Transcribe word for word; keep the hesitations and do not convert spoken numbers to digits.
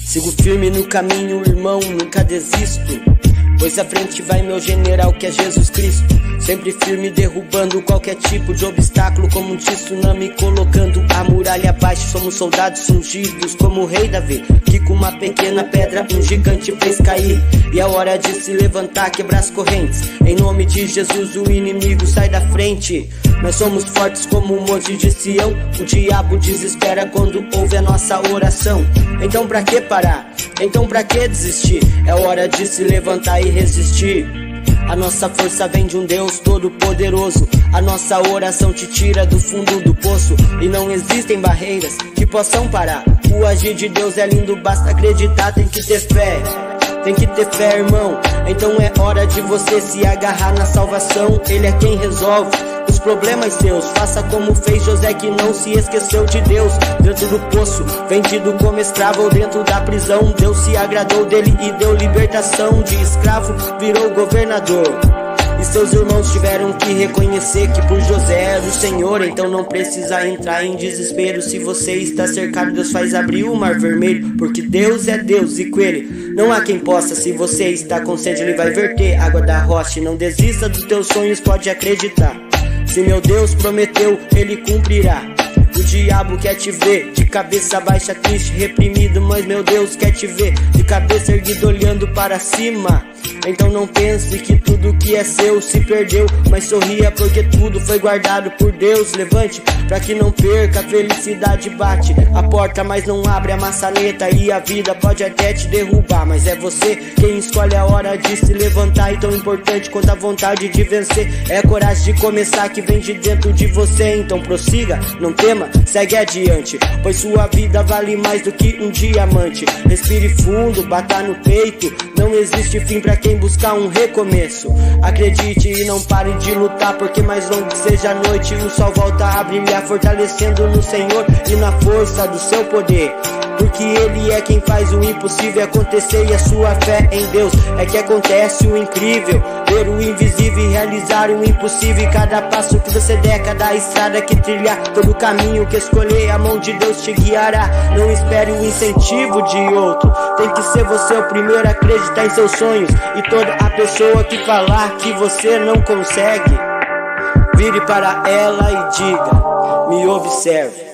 Sigo firme no caminho, irmão, nunca desisto, pois à frente vai meu general que é Jesus Cristo. Sempre firme, derrubando qualquer tipo de obstáculo, como um tsunami colocando a muralha abaixo. Somos soldados ungidos como o rei Davi, que com uma pequena pedra um gigante fez cair. E é hora de se levantar, quebrar as correntes. Em nome de Jesus o inimigo sai da frente. Nós somos fortes como o monte de Sião. O diabo desespera quando ouve a nossa oração. Então pra que parar? Então pra que desistir? É hora de se levantar e resistir. A nossa força vem de um Deus todo poderoso. A nossa oração te tira do fundo do poço. E não existem barreiras que possam parar. O agir de Deus é lindo, basta acreditar. Tem que ter fé, tem que ter fé, irmão. Então é hora de você se agarrar na salvação. Ele é quem resolve os problemas seus. Faça como fez José, que não se esqueceu de Deus. Dentro do poço, vendido como escravo, ou dentro da prisão, Deus se agradou dele e deu libertação. De escravo virou governador. E seus irmãos tiveram que reconhecer que por José era o Senhor. Então não precisa entrar em desespero. Se você está cercado, Deus faz abrir o mar vermelho, porque Deus é Deus e com ele não há quem possa. Se você está com sede, ele vai verter água da rocha. Não desista dos teus sonhos, pode acreditar. Se meu Deus prometeu, ele cumprirá. O diabo quer te ver de cabeça baixa, triste, reprimido, mas meu Deus quer te ver de cabeça erguida, olhando para cima. Então não pense que tudo que é seu se perdeu, mas sorria porque tudo foi guardado por Deus. Levante pra que não perca, a felicidade bate a porta, mas não abre a maçaneta. E a vida pode até te derrubar, mas é você quem escolhe a hora de se levantar. E tão importante quanto a vontade de vencer é a coragem de começar, que vem de dentro de você. Então prossiga, não tema, segue adiante, pois sua vida vale mais do que um diamante. Respire fundo, bata no peito, não existe fim pra quem buscar um recomeço. Acredite e não pare de lutar, porque mais longo que seja a noite, o sol volta a brilhar, fortalecendo no Senhor e na força do seu poder. Porque ele é quem faz o impossível acontecer, e a sua fé em Deus é que acontece o incrível. Ver o invisível e realizar o impossível. E cada passo que você der, cada estrada que trilhar, todo caminho que escolher, a mão de Deus te guiará. Não espere o incentivo de outro, tem que ser você o primeiro a acreditar em seus sonhos. E toda a pessoa que falar que você não consegue, vire para ela e diga: me observe.